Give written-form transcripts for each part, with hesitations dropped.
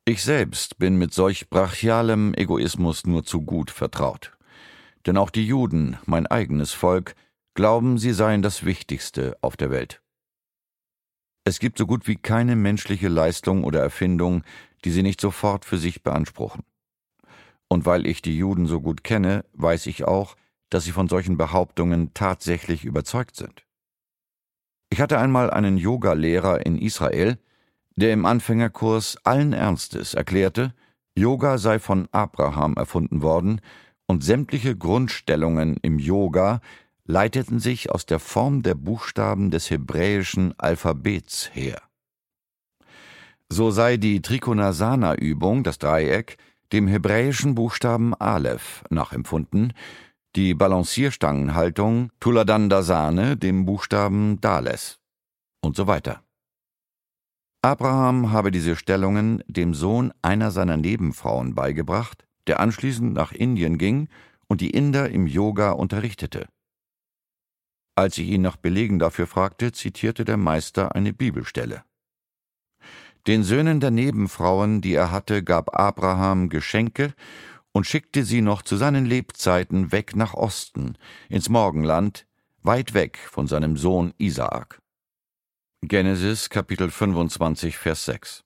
Ich selbst bin mit solch brachialem Egoismus nur zu gut vertraut. Denn auch die Juden, mein eigenes Volk, glauben, sie seien das Wichtigste auf der Welt. Es gibt so gut wie keine menschliche Leistung oder Erfindung, die sie nicht sofort für sich beanspruchen. Und weil ich die Juden so gut kenne, weiß ich auch, dass sie von solchen Behauptungen tatsächlich überzeugt sind. Ich hatte einmal einen Yoga-Lehrer in Israel, der im Anfängerkurs allen Ernstes erklärte, Yoga sei von Abraham erfunden worden und sämtliche Grundstellungen im Yoga leiteten sich aus der Form der Buchstaben des hebräischen Alphabets her. So sei die Trikonasana-Übung, das Dreieck, dem hebräischen Buchstaben Aleph nachempfunden, die Balancierstangenhaltung Tuladandasane dem Buchstaben Dales und so weiter. Abraham habe diese Stellungen dem Sohn einer seiner Nebenfrauen beigebracht, der anschließend nach Indien ging und die Inder im Yoga unterrichtete. Als ich ihn nach Belegen dafür fragte, zitierte der Meister eine Bibelstelle. Den Söhnen der Nebenfrauen, die er hatte, gab Abraham Geschenke und schickte sie noch zu seinen Lebzeiten weg nach Osten, ins Morgenland, weit weg von seinem Sohn Isaak. Genesis, Kapitel 25, Vers 6.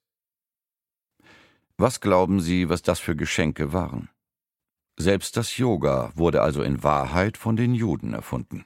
Was glauben Sie, was das für Geschenke waren? Selbst das Yoga wurde also in Wahrheit von den Juden erfunden.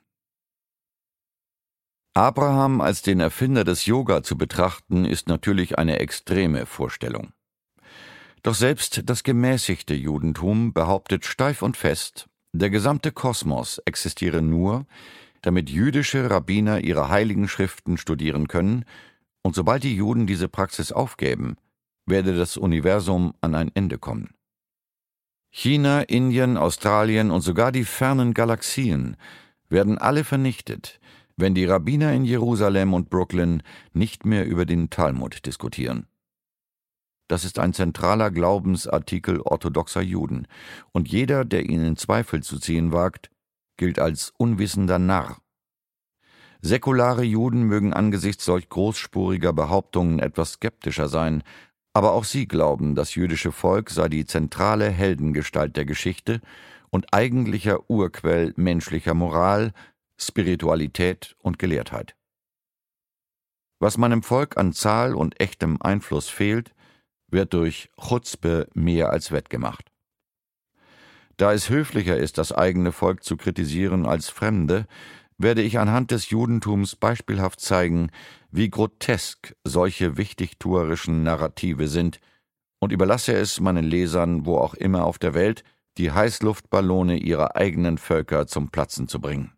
Abraham als den Erfinder des Yoga zu betrachten, ist natürlich eine extreme Vorstellung. Doch selbst das gemäßigte Judentum behauptet steif und fest, der gesamte Kosmos existiere nur, damit jüdische Rabbiner ihre heiligen Schriften studieren können, und sobald die Juden diese Praxis aufgäben, werde das Universum an ein Ende kommen. China, Indien, Australien und sogar die fernen Galaxien werden alle vernichtet, wenn die Rabbiner in Jerusalem und Brooklyn nicht mehr über den Talmud diskutieren. Das ist ein zentraler Glaubensartikel orthodoxer Juden, und jeder, der ihn in Zweifel zu ziehen wagt, gilt als unwissender Narr. Säkulare Juden mögen angesichts solch großspuriger Behauptungen etwas skeptischer sein, aber auch sie glauben, das jüdische Volk sei die zentrale Heldengestalt der Geschichte und eigentlicher Urquell menschlicher Moral, Spiritualität und Gelehrtheit. Was meinem Volk an Zahl und echtem Einfluss fehlt, wird durch Chutzpe mehr als wettgemacht. Da es höflicher ist, das eigene Volk zu kritisieren als Fremde, werde ich anhand des Judentums beispielhaft zeigen, wie grotesk solche wichtigtuerischen Narrative sind, und überlasse es meinen Lesern, wo auch immer auf der Welt, die Heißluftballone ihrer eigenen Völker zum Platzen zu bringen.